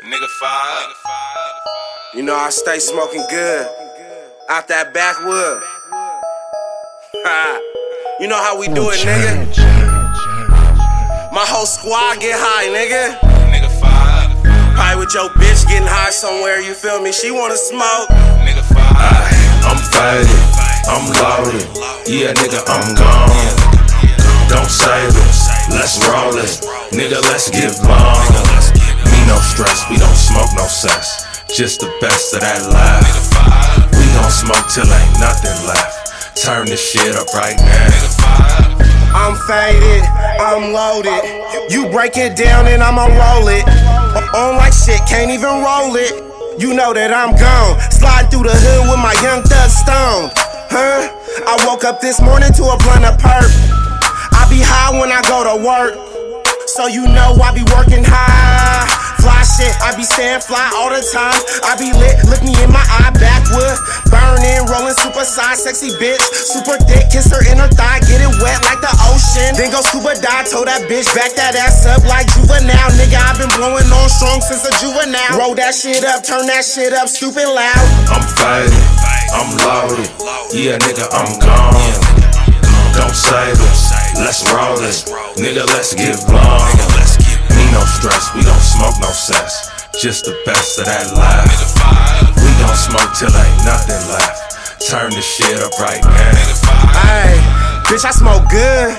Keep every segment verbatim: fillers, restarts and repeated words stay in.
Nigga five. You know I stay smoking good out that backwood. You know how we do it, nigga. My whole squad get high, nigga. Nigga five. Probably with your bitch getting high somewhere, you feel me? She wanna smoke. Nigga five. I'm faded, I'm loaded. Yeah, nigga, I'm gone. Don't save it, let's roll it. Nigga, let's get blown. Me no stress, we don't smoke no cess. Just the best of that life. We gon' smoke till ain't nothing left. Turn this shit up right now. I'm faded, I'm loaded. You break it down and I'ma roll it. On like shit, can't even roll it. You know that I'm gone. Slide through the hood with my young thug stone. Huh? I woke up this morning to a blunt of perp. I be high when I go to work, so you know I be working high. Fly shit, I be staying fly all the time. I be lit, look me in my eye, backwood. Burning, rolling, super size, sexy bitch. Super thick, kiss her in her thigh, get it wet like the ocean. Then go scuba dive, told that bitch, back that ass up like juvenile. Nigga, I been blowing on strong since a juvenile. Roll that shit up, turn that shit up, stupid loud. I'm faded, I'm loaded. Yeah, nigga, I'm gone. Don't save it, let's roll it. Nigga, let's get blown. Me no stress, we don't smoke no cess. Just the best of that life. We gon' smoke till ain't nothing left. Turn this shit up right now. Hey, bitch, I smoke good,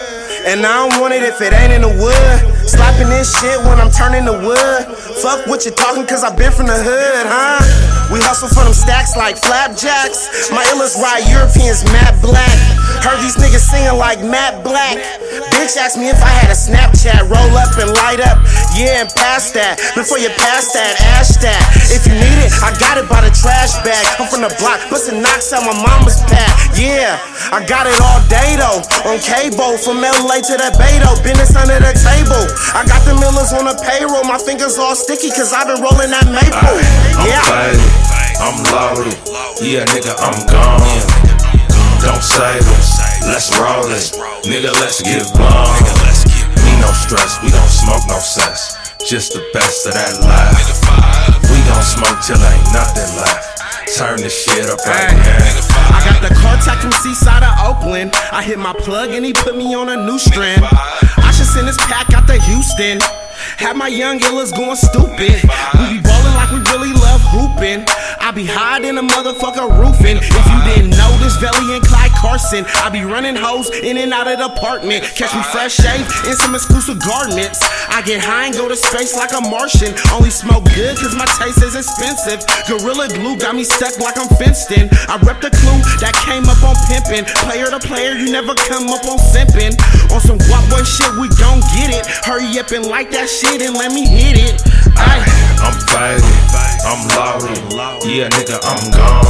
and I don't want it if it ain't in the wood. Slapping this shit when I'm turning the wood. Fuck what you talking, cause I been from the hood, huh? We hustle for them stacks like flapjacks. My illest ride Europeans, Matt Black. Heard these niggas singing like Matt Black. Bitch asked me if I had a Snapchat. Roll up and light up, yeah, and pass that. Before you pass that, ash that. If you need it, I got it by the trash bag. I'm from the block, bustin' knocks out my mama's pack. Yeah, I got it all day though. On cable, from L A to the Beto. Business under the table. I got the millers on the payroll. My fingers all sticky cause I've been rolling that maple. I'm Yeah. faded, I'm loaded. Yeah, nigga, I'm gone. Don't save it, let's roll it. Nigga, let's get blown. Me no stress, we don't smoke no cess. Just the best of that life. We gon' smoke till ain't nothing left. Turn this shit up right now. I got the car tech from Seaside of Oakland. I hit my plug and he put me on a new strand. I should send this pack out to Houston. Have my young illas going stupid. We be ballin' like we really love hooping. I be high in a motherfucker roofing. If you didn't know this, Velly and Clyde Carson. I be running hoes in and out of the apartment. Catch me fresh shaved in some exclusive garments. I get high and go to space like a Martian. Only smoke good cause my taste is expensive. Gorilla Glue got me stuck like I'm fenced in. I rep the clue that came up on pimpin'. Player to player, you never come up on simpin'. On some guap boy shit, we gon' get it. Hurry up and like that shit and let me hit it. Ay. I'm faded, I'm loaded. Yeah, nigga, I'm gone.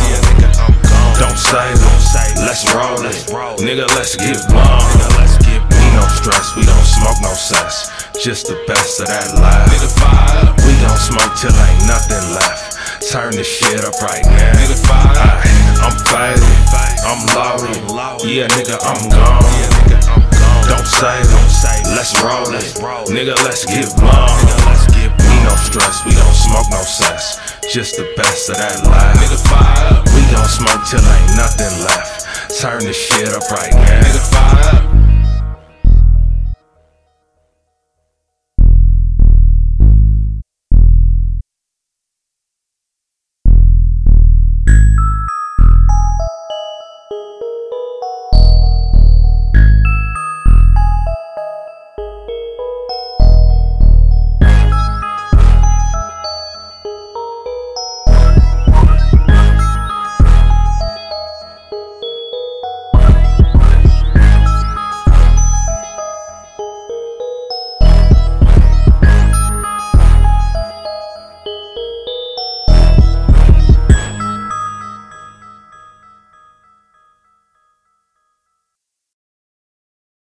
Don't save it, let's roll it. Nigga, let's get blown. Me no stress, we don't smoke no cess. Just the best of that life. We gon' smoke till ain't nothing left. Turn this shit up right now. Ay, I'm faded, I'm loaded. Yeah, nigga, I'm gone. Don't save it, let's roll it. Nigga, let's get blown. Me no stress, we don't smoke no cess. Just the best of that life. We gon' smoke till ain't nothing left. Turn this shit up right now.